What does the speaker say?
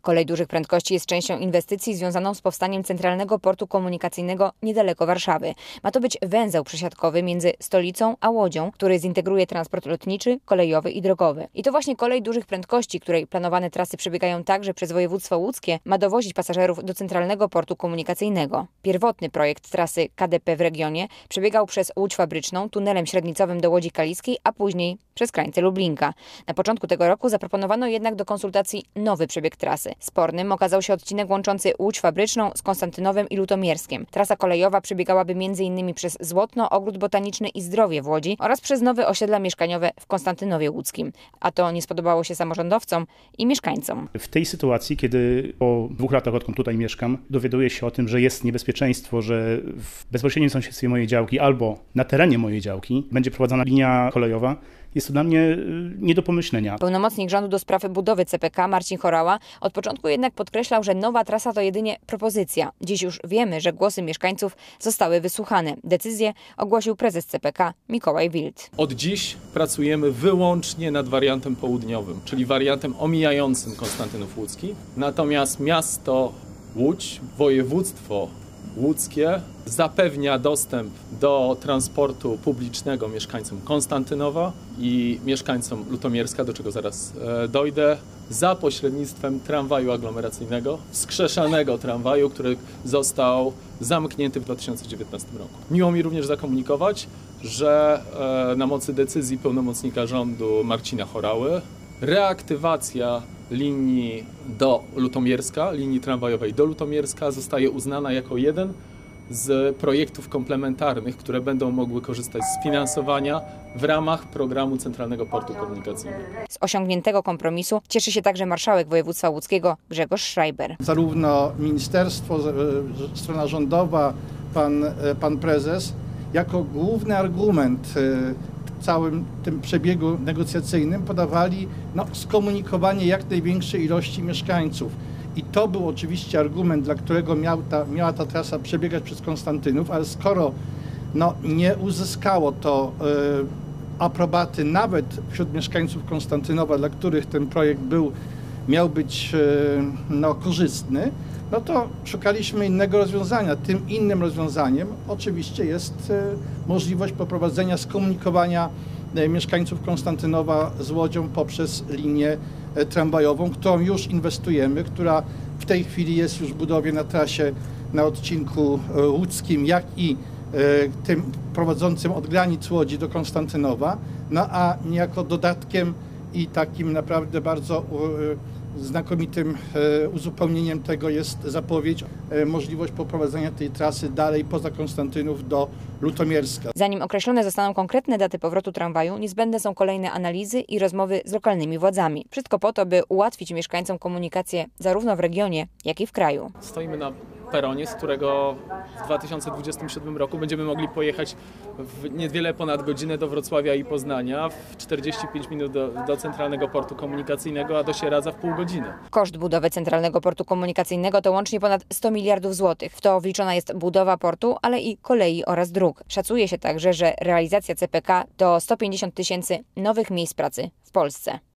Kolej dużych prędkości jest częścią inwestycji związaną z powstaniem Centralnego Portu Komunikacyjnego niedaleko Warszawy. Ma to być węzeł przesiadkowy między stolicą a Łodzią, który zintegruje transport lotniczy, kolejowy i drogowy. I to właśnie kolej dużych prędkości, której planowane trasy przebiegają także przez województwo łódzkie, ma dowozić pasażerów do Centralnego Portu Komunikacyjnego. Pierwotny projekt trasy KDP w regionie przebiegał przez Łódź Fabryczną, tunelem średnicowym do Łodzi Kaliskiej, a później przez krańce Lublinka. Na początku tego roku zaproponowano jednak do konsultacji nowy przebieg trasy. Spornym okazał się odcinek łączący Łódź Fabryczną z Konstantynowem i Lutomierskiem. Trasa kolejowa przebiegałaby m.in. przez Złotno, Ogród Botaniczny i Zdrowie w Łodzi oraz przez nowe osiedla mieszkaniowe w Konstantynowie Łódzkim. A to nie spodobało się samorządowcom i mieszkańcom. W tej sytuacji, kiedy po 2 latach, odkąd tutaj mieszkam, dowiaduję się o tym, że jest niebezpieczeństwo, że w bezpośrednim sąsiedztwie mojej działki albo na terenie mojej działki będzie prowadzona linia kolejowa, jest to dla mnie nie do pomyślenia. Pełnomocnik rządu do spraw budowy CPK Marcin Horała od początku jednak podkreślał, że nowa trasa to jedynie propozycja. Dziś już wiemy, że głosy mieszkańców zostały wysłuchane. Decyzję ogłosił prezes CPK Mikołaj Wild. Od dziś pracujemy wyłącznie nad wariantem południowym, czyli wariantem omijającym Konstantynów Łódzki. Natomiast miasto Łódź, województwo łódzkie zapewnia dostęp do transportu publicznego mieszkańcom Konstantynowa i mieszkańcom Lutomierska, do czego zaraz dojdę, za pośrednictwem tramwaju aglomeracyjnego, wskrzeszanego tramwaju, który został zamknięty w 2019 roku. Miło mi również zakomunikować, że na mocy decyzji pełnomocnika rządu Marcina Horały reaktywacja linii do Lutomierska, linii tramwajowej do Lutomierska zostaje uznana jako jeden z projektów komplementarnych, które będą mogły korzystać z finansowania w ramach programu Centralnego Portu Komunikacyjnego. Z osiągniętego kompromisu cieszy się także marszałek województwa łódzkiego Grzegorz Schreiber. Zarówno ministerstwo, strona rządowa, pan prezes, jako główny argument w całym tym przebiegu negocjacyjnym podawali skomunikowanie jak największej ilości mieszkańców. I to był oczywiście argument, dla którego miała ta trasa przebiegać przez Konstantynów, ale skoro nie uzyskało to aprobaty nawet wśród mieszkańców Konstantynowa, dla których ten projekt miał być korzystny, to szukaliśmy innego rozwiązania. Tym innym rozwiązaniem oczywiście jest możliwość poprowadzenia skomunikowania mieszkańców Konstantynowa z Łodzią poprzez linię tramwajową, którą już inwestujemy, która w tej chwili jest już w budowie na trasie na odcinku łódzkim, jak i tym prowadzącym od granic Łodzi do Konstantynowa, a niejako dodatkiem i takim naprawdę bardzo znakomitym uzupełnieniem tego jest zapowiedź, możliwość poprowadzenia tej trasy dalej poza Konstantynów do Lutomierska. Zanim określone zostaną konkretne daty powrotu tramwaju, niezbędne są kolejne analizy i rozmowy z lokalnymi władzami. Wszystko po to, by ułatwić mieszkańcom komunikację zarówno w regionie, jak i w kraju. Stoimy na peronie, z którego w 2027 roku będziemy mogli pojechać w niewiele ponad godzinę do Wrocławia i Poznania, w 45 minut do Centralnego Portu Komunikacyjnego, a do Sieradza w pół godziny. Koszt budowy Centralnego Portu Komunikacyjnego to łącznie ponad 100 miliardów złotych. W to wliczona jest budowa portu, ale i kolei oraz dróg. Szacuje się także, że realizacja CPK to 150 000 nowych miejsc pracy w Polsce.